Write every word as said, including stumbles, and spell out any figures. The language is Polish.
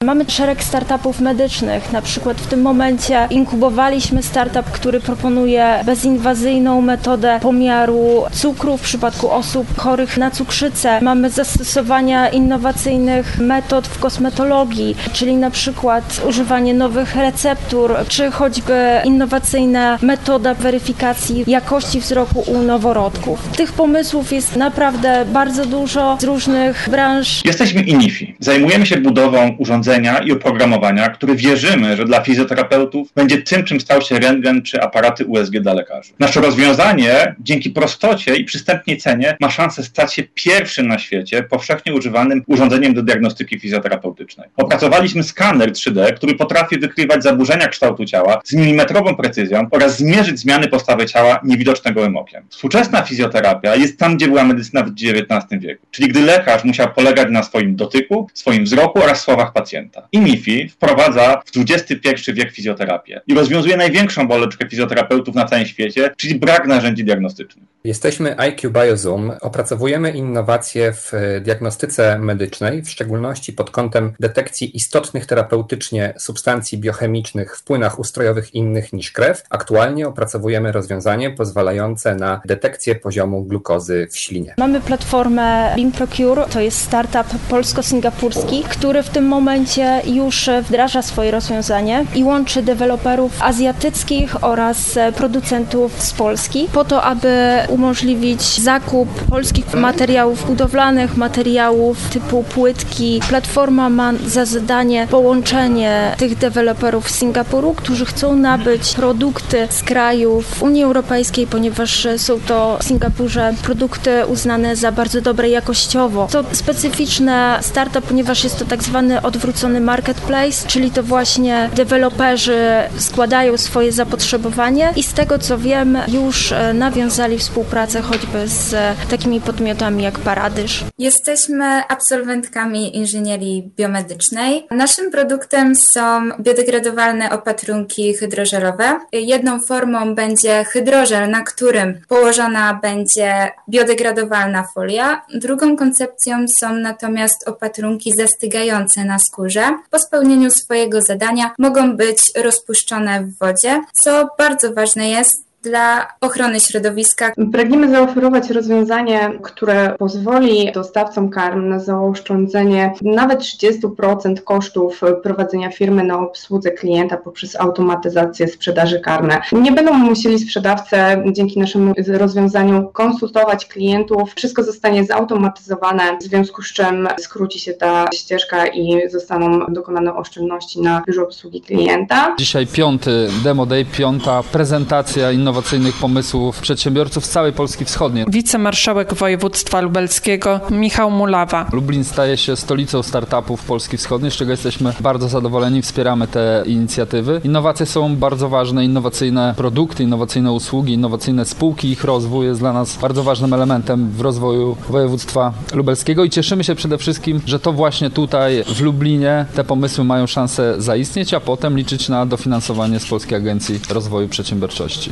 Mamy szereg startupów medycznych. Na przykład w tym momencie inkubowaliśmy startup, który proponuje bezinwazyjną metodę pomiaru cukru w przypadku osób chorych na cukrzycę. Mamy zastosowania innowacyjnych metod w kosmetologii, czyli na przykład używanie nowych receptur, czy choćby innowacyjna metoda weryfikacji jakości wzroku u noworodków. Tych pomysłów jest naprawdę bardzo dużo z różnych branż. Jesteśmy INIFI. Zajmujemy się budową urządzenia i oprogramowania, które wierzymy, że dla fizjoterapeutów będzie tym, czym stał się rentgen czy aparaty U S G dla lekarzy. Nasze rozwiązanie dzięki prostocie i przystępnej cenie ma szansę stać się pierwszym na świecie powszechnie używanym urządzeniem do diagnostyki fizjoterapeutycznej. Opracowaliśmy skaner trzy D, który potrafi wykrywać zaburzenia kształtu ciała z milimetrową precyzją oraz zmierzyć zmiany postawy ciała niewidoczne gołym okiem. Współczesna fizjoterapia jest tam, gdzie była medycyna w dziewiętnastym wieku, czyli gdy lekarz musiał polegać na swoim dotyku, swoim wzroku oraz słowach pacjenta. INIFI wprowadza w dwudziesty pierwszy wiek fizjoterapię i rozwiązuje największą boleczkę fizjoterapeutów na całym świecie, czyli brak narzędzi diagnostycznych. Jesteśmy I Q Biozoom. Opracowujemy innowacje w diagnostyce medycznej, w szczególności pod kątem detekcji istotnych terapeutycznie substancji biochemicznych w płynach ustrojowych innych niż krew. Aktualnie opracowujemy rozwiązanie pozwalające na detekcję poziomu glukozy w ślinie. Mamy platformę BeamProcure, to jest startup polsko-singapurski, który w tym momencie już wdraża swoje rozwiązanie i łączy deweloperów azjatyckich oraz producentów z Polski po to, aby umożliwić zakup polskich materiałów budowlanych, materiałów typu płytki. Platforma ma za zadanie połączenie tych deweloperów z Singapuru, którzy chcą nabyć produkty z krajów Unii Europejskiej, ponieważ są to w Singapurze produkty uznane za bardzo dobre jakościowo. To specyficzny startup, ponieważ jest to tak zwany odwrócony marketplace, czyli to właśnie deweloperzy składają swoje zapotrzebowanie i z tego co wiem już nawiązali współpracę choćby z takimi podmiotami jak Paradyż. Jesteśmy absolwentkami inżynierii biomedycznej. Naszym produktem są biodegradowalne opatrunki hydrożelowe. Jedną formą będzie hydrożel, na którym położona będzie biodegradowalna folia. Drugą koncepcją są natomiast opatrunki zastygające na skórze. Po spełnieniu swojego zadania mogą być rozpuszczone w wodzie, co bardzo ważne jest dla ochrony środowiska. Pragniemy zaoferować rozwiązanie, które pozwoli dostawcom karm na zaoszczędzenie nawet trzydzieści procent kosztów prowadzenia firmy na obsłudze klienta poprzez automatyzację sprzedaży karmy. Nie będą musieli sprzedawcy dzięki naszemu rozwiązaniu konsultować klientów. Wszystko zostanie zautomatyzowane, w związku z czym skróci się ta ścieżka i zostaną dokonane oszczędności na biurze obsługi klienta. Dzisiaj piąty Demo Day, piąta prezentacja innowacyjnych innowacyjnych pomysłów przedsiębiorców z całej Polski Wschodniej. Wicemarszałek województwa lubelskiego Michał Mulawa. Lublin staje się stolicą startupów Polski Wschodniej, z czego jesteśmy bardzo zadowoleni, wspieramy te inicjatywy. Innowacje są bardzo ważne, innowacyjne produkty, innowacyjne usługi, innowacyjne spółki, ich rozwój jest dla nas bardzo ważnym elementem w rozwoju województwa lubelskiego i cieszymy się przede wszystkim, że to właśnie tutaj w Lublinie te pomysły mają szansę zaistnieć, a potem liczyć na dofinansowanie z Polskiej Agencji Rozwoju Przedsiębiorczości.